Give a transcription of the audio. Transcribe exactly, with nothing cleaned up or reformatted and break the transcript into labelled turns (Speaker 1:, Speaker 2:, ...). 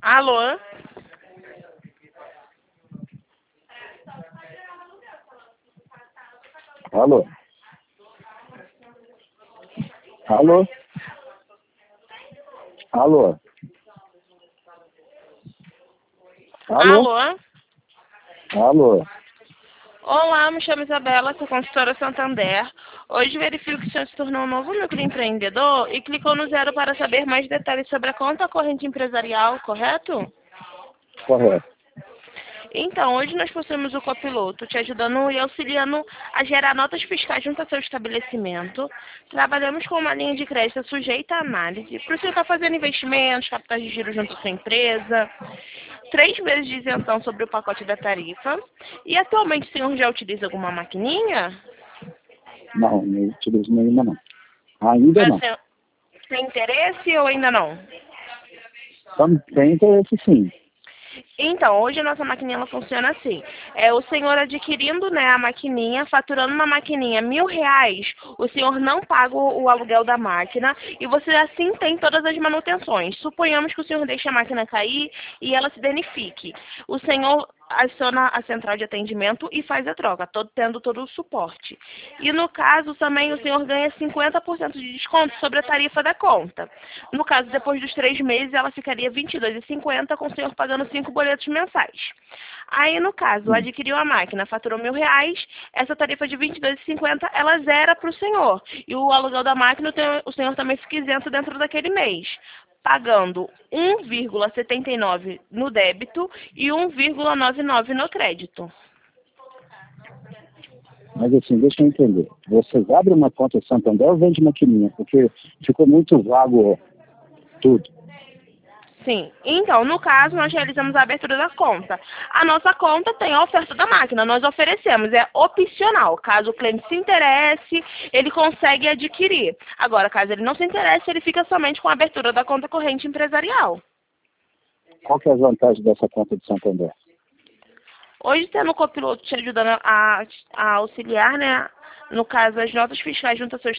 Speaker 1: Alô?
Speaker 2: Alô? Alô? Alô? Alô?
Speaker 1: Alô?
Speaker 2: Alô?
Speaker 1: Olá, me chamo Isabela, sou consultora Santander. Hoje verifico que o senhor se tornou um novo microempreendedor e clicou no zero para saber mais detalhes sobre a conta corrente empresarial, correto?
Speaker 2: Correto.
Speaker 1: Então, hoje nós possuímos o copiloto, te ajudando e auxiliando a gerar notas fiscais junto ao seu estabelecimento. Trabalhamos com uma linha de crédito sujeita à análise. Para o senhor estar fazendo investimentos, capitais de giro junto à sua empresa, três meses de isenção sobre o pacote da tarifa. E atualmente o senhor já utiliza alguma maquininha?
Speaker 2: Não, não utilizo nenhuma não. Ainda
Speaker 1: Mas
Speaker 2: não.
Speaker 1: o senhor tem interesse ou ainda não?
Speaker 2: Tam- Tem interesse sim.
Speaker 1: Então, hoje a nossa maquininha ela funciona assim. É o senhor adquirindo, né, a maquininha, faturando uma maquininha mil reais, o senhor não paga o, o aluguel da máquina e você assim tem todas as manutenções. Suponhamos que o senhor deixe a máquina cair e ela se danifique. O senhor aciona a central de atendimento e faz a troca, todo, tendo todo o suporte. E no caso também o senhor ganha cinquenta por cento de desconto sobre a tarifa da conta. No caso, depois dos três meses, ela ficaria vinte e dois reais e cinquenta centavos, com o senhor pagando cinco boletos mensais. Aí, no caso,
Speaker 2: Hum.
Speaker 1: adquiriu a máquina, faturou mil reais, essa tarifa de vinte e dois reais e cinquenta centavos, ela zera para o senhor. E o aluguel da máquina, o senhor também fica isento dentro daquele mês, pagando um vírgula setenta e nove no débito e um vírgula noventa e nove no crédito.
Speaker 2: Mas assim, deixa eu entender. Vocês abrem uma conta Santander ou vende maquininha? Porque ficou muito vago tudo.
Speaker 1: Sim. Então, no caso, nós realizamos a abertura da conta. A nossa conta tem a oferta da máquina, nós oferecemos, é opcional. Caso o cliente se interesse, ele consegue adquirir. Agora, caso ele não se interesse, ele fica somente com a abertura da conta corrente empresarial.
Speaker 2: Qual que é a vantagem dessa conta de Santander?
Speaker 1: Hoje, tendo o copiloto te ajudando a, a auxiliar, né? No caso, as notas fiscais junto ao seu